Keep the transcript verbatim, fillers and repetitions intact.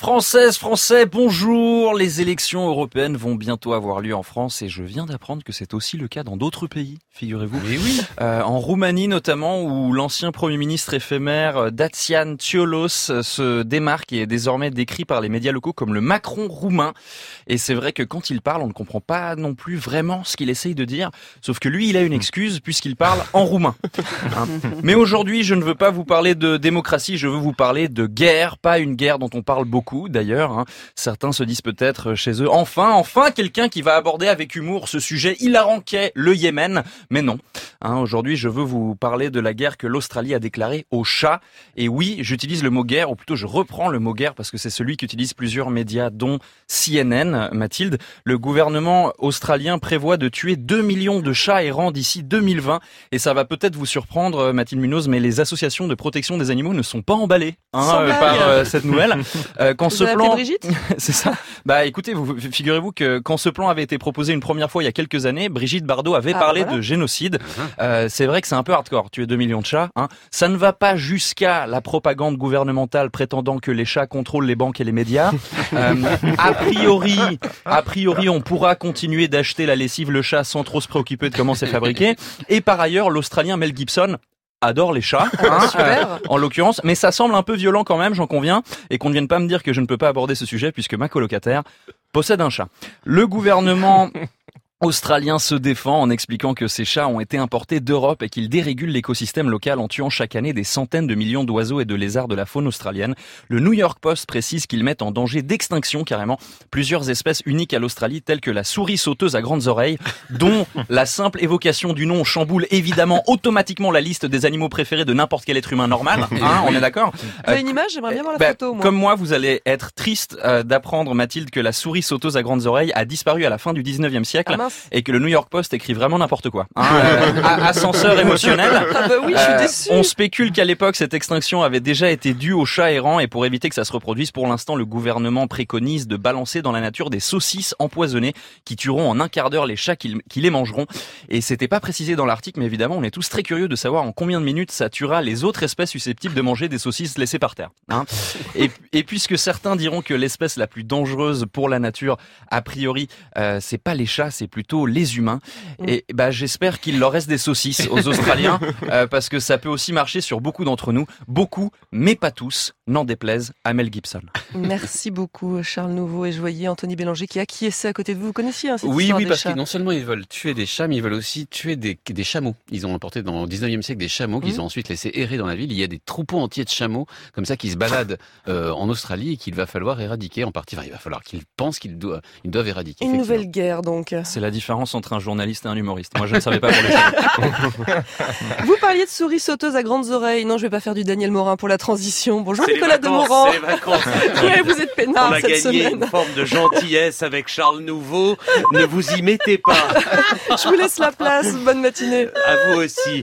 Françaises, Français, bonjour. Les élections européennes vont bientôt avoir lieu en France et je viens d'apprendre que c'est aussi le cas dans d'autres pays, figurez-vous. Mais oui. Euh, en Roumanie notamment, où l'ancien Premier ministre éphémère Dacian Cioloș se démarque et est désormais décrit par les médias locaux comme le Macron roumain. Et c'est vrai que quand il parle, on ne comprend pas non plus vraiment ce qu'il essaye de dire, sauf que lui, il a une excuse puisqu'il parle en roumain. Hein. Mais aujourd'hui, je ne veux pas vous parler de démocratie, je veux vous parler de guerre, pas une guerre dont on parle beaucoup d'ailleurs. Hein. Certains se disent peut-être chez eux, enfin, enfin quelqu'un qui va aborder avec humour ce sujet hilarant qu'est le Yémen. Mais non. Hein, aujourd'hui, je veux vous parler de la guerre que l'Australie a déclarée aux chats. Et oui, j'utilise le mot guerre, ou plutôt je reprends le mot guerre parce que c'est celui qu'utilisent plusieurs médias, dont C N N. Mathilde, le gouvernement australien prévoit de tuer deux millions de chats errants d'ici deux mille vingt. Et ça va peut-être vous surprendre, Mathilde Munoz, mais les associations de protection des animaux ne sont pas emballées hein, euh, par euh, cette nouvelle. Euh, quand Vous ce avez plan, appelé Brigitte c'est ça. Bah écoutez, vous figurez-vous que quand ce plan avait été proposé une première fois il y a quelques années, Brigitte Bardot avait ah, parlé voilà. de génocide. Euh, c'est vrai que c'est un peu hardcore, tuer deux millions de chats. Hein. Ça ne va pas jusqu'à la propagande gouvernementale prétendant que les chats contrôlent les banques et les médias. Euh, a priori, a priori, on pourra continuer d'acheter la lessive Le Chat sans trop se préoccuper de comment c'est fabriqué. Et par ailleurs, l'Australien Mel Gibson adore les chats, hein, euh, en l'occurrence, mais ça semble un peu violent quand même, j'en conviens, et qu'on ne vienne pas me dire que je ne peux pas aborder ce sujet puisque ma colocataire possède un chat. Le gouvernement australien se défend en expliquant que ces chats ont été importés d'Europe et qu'ils dérégulent l'écosystème local en tuant chaque année des centaines de millions d'oiseaux et de lézards de la faune australienne. Le New York Post précise qu'ils mettent en danger d'extinction carrément plusieurs espèces uniques à l'Australie telles que la souris sauteuse à grandes oreilles, dont la simple évocation du nom chamboule évidemment automatiquement la liste des animaux préférés de n'importe quel être humain normal. Hein, on est d'accord ? Vous avez une image ? J'aimerais bien voir la bah, photo. Moi. Comme moi, vous allez être triste euh, d'apprendre, Mathilde, que la souris sauteuse à grandes oreilles a disparu à la fin du dix-neuvième siècle. Ah, et que le New York Post écrit vraiment n'importe quoi. Hein, euh, ascenseur émotionnel. Ah bah oui, je suis Euh, déçue. on spécule qu'à l'époque, cette extinction avait déjà été due aux chats errants et pour éviter que ça se reproduise, pour l'instant, le gouvernement préconise de balancer dans la nature des saucisses empoisonnées qui tueront en un quart d'heure les chats qui, qui les mangeront. Et c'était pas précisé dans l'article, mais évidemment, on est tous très curieux de savoir en combien de minutes ça tuera les autres espèces susceptibles de manger des saucisses laissées par terre. Hein. Et, et puisque certains diront que l'espèce la plus dangereuse pour la nature, a priori, euh, c'est pas les chats, c'est plutôt les humains. Et bah j'espère qu'il leur reste des saucisses aux Australiens euh, parce que ça peut aussi marcher sur beaucoup d'entre nous, beaucoup, mais pas tous, n'en déplaise à Mel Gibson. Merci beaucoup Charles Nouveau et je voyais Anthony Bélanger qui acquiesçait à côté de vous. Vous connaissiez hein, cette Oui, histoire oui, des parce chats. que non seulement ils veulent tuer des chats, mais ils veulent aussi tuer des, des chameaux. Ils ont importé dans le dix-neuvième siècle des chameaux qu'ils Mmh. ont ensuite laissés errer dans la ville. Il y a des troupeaux entiers de chameaux comme ça qui se baladent euh, en Australie et qu'il va falloir éradiquer en partie. Enfin, il va falloir qu'ils pensent qu'ils doivent, ils doivent éradiquer. Une nouvelle guerre donc. C'est la différence entre un journaliste et un humoriste. Moi, je ne savais pas pour les chats. Vous parliez de souris sauteuses à grandes oreilles. Non, je vais pas faire du Daniel Morin pour la transition. Bonjour C'est Nicolas les vacances, Demorand. c'est les vacances. Ouais, vous êtes On peinard a cette gagné semaine. une forme de gentillesse avec Charles Nouveau. Ne vous y mettez pas. Je vous laisse la place. Bonne matinée. À vous aussi.